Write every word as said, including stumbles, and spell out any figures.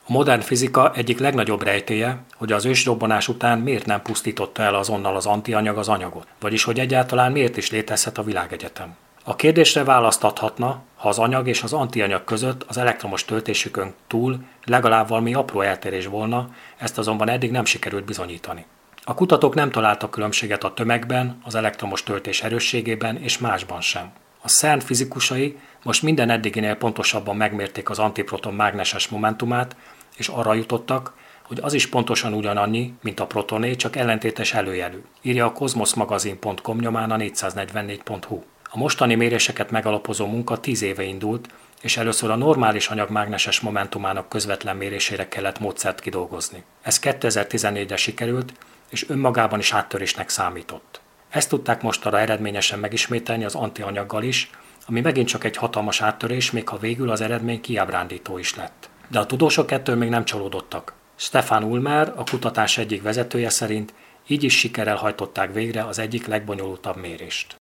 A modern fizika egyik legnagyobb rejtélye, hogy az ősrobbanás után miért nem pusztította el azonnal az antianyag az anyagot, vagyis hogy egyáltalán miért is létezhet a világegyetem. A kérdésre választ adhatna, ha az anyag és az antianyag között az elektromos töltésükön túl legalább valami apró eltérés volna, ezt azonban eddig nem sikerült bizonyítani. A kutatók nem találtak különbséget a tömegben, az elektromos töltés erősségében és másban sem. A CERN fizikusai most minden eddiginél pontosabban megmérték az antiproton mágneses momentumát, és arra jutottak, hogy az is pontosan ugyanannyi, mint a protoné, csak ellentétes előjelű, írja a kozmoszmagazin pont com nyomán a négyszáznegyvennégy pont hu. A mostani méréseket megalapozó munka tíz éve indult, és először a normális anyag mágneses momentumának közvetlen mérésére kellett módszert kidolgozni. Ez kétezer-tizennégyre sikerült, és önmagában is áttörésnek számított. Ezt tudták mostanra eredményesen megismételni az antianyaggal is, ami megint csak egy hatalmas áttörés, még ha végül az eredmény kiábrándító is lett. De a tudósok ettől még nem csalódottak. Stefan Ulmer, a kutatás egyik vezetője szerint így is sikerrel hajtották végre az egyik legbonyolultabb mérést.